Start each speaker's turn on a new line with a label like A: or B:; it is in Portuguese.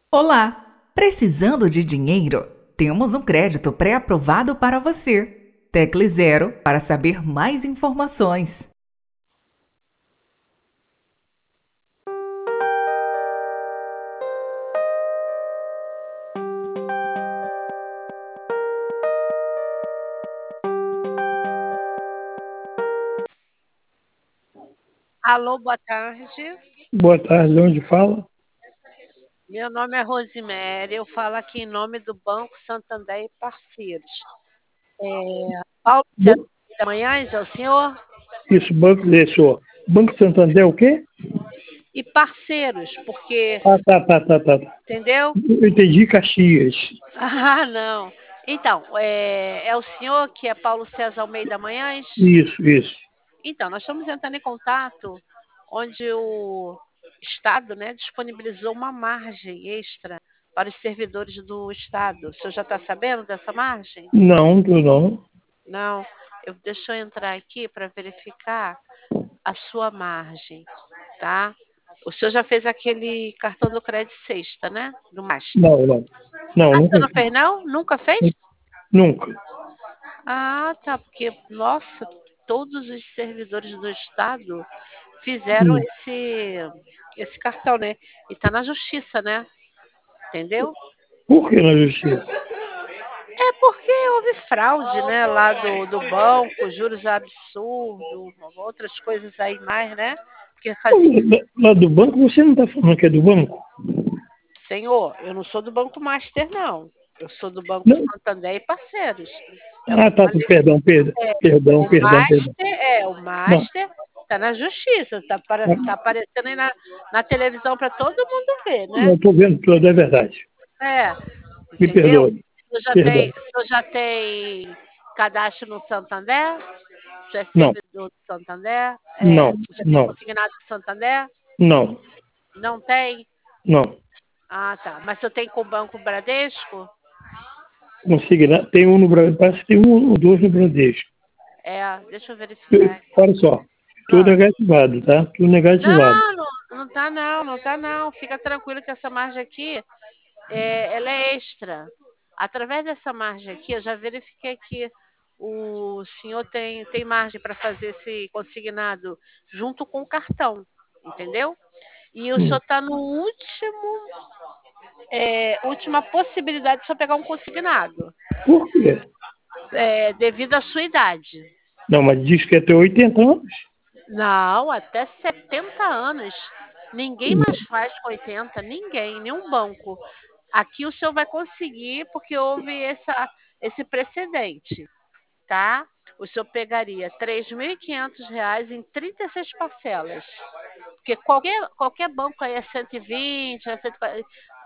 A: Olá! Precisando de dinheiro? Temos um crédito pré-aprovado para você. Tecle Zero para saber mais informações.
B: Alô, boa tarde.
C: Boa tarde, de onde fala?
B: Meu nome é Rosemary, eu falo aqui em nome do Banco Santander e Parceiros. Paulo César
C: Bo-
B: da Manhães, é o senhor?
C: Isso, Banco senhor. Banco Santander, o quê?
B: E parceiros, porque,
C: Ah, tá.
B: entendeu?
C: Eu entendi Caxias.
B: Ah, não. Então, é o senhor que é Paulo César Almeida Manhães?
C: Isso.
B: Então, nós estamos entrando em contato onde o Estado, né, disponibilizou uma margem extra para os servidores do Estado. O senhor já está sabendo dessa margem?
C: Não, eu não.
B: Não, deixa eu entrar aqui para verificar a sua margem, tá? O senhor já fez aquele cartão do crédito sexta, né? Do Master.
C: Não. Não,
B: Ah, você
C: nunca
B: não
C: fiz.
B: fez não? Nunca fez?
C: Nunca.
B: Ah, tá, porque, nossa, todos os servidores do Estado fizeram
C: Hum.
B: esse cartão, né? E tá na justiça, né? Entendeu?
C: Por que na justiça?
B: É porque houve fraude, né? Lá do banco, juros absurdos, outras coisas aí mais, né? Porque fazia.
C: Lá do banco, você não está falando que é do banco?
B: Senhor, eu não sou do Banco Master, não. Eu sou do Banco
C: Não.
B: Santander e Parceiros. É o que
C: Ah,
B: eu
C: tá,
B: falei.
C: perdão.
B: O
C: Não,
B: Master está na justiça, tá aparecendo aí na televisão para todo mundo ver, né?
C: não estou vendo tudo, é verdade.
B: É,
C: Me
B: entendeu?
C: perdoe, perdão.
B: O senhor já tem cadastro no Santander? O senhor é
C: Não,
B: servidor do Santander? É,
C: não,
B: o senhor já tem
C: não,
B: consignado do Santander?
C: não,
B: Não tem?
C: não.
B: Ah, tá. Mas o senhor tem com o Banco Bradesco?
C: Consigna, tem um no Brasil, parece que tem um ou dois no Bradesco.
B: É, deixa eu verificar.
C: Olha só, tudo
B: Ah,
C: negativado, tá? Tudo negativado.
B: não tá não, não tá não. Fica tranquilo que essa margem aqui, ela é extra. Através dessa margem aqui, eu já verifiquei que o senhor tem margem para fazer esse consignado junto com o cartão, entendeu? E o senhor
C: Hum.
B: está no última possibilidade de o senhor pegar um consignado,
C: Por quê?
B: devido à sua idade.
C: Não, mas diz que é até 80 anos.
B: Não, até 70 anos. Ninguém mais faz com 80, ninguém, nenhum banco. Aqui o senhor vai conseguir, porque houve esse precedente, tá? O senhor pegaria R$ 3.500 em 36 parcelas. Porque qualquer banco aí é 120, é 140.